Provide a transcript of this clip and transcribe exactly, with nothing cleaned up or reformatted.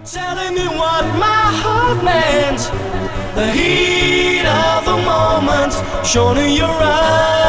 Telling me what my heart meant. The heat of the moment shone in your eyes.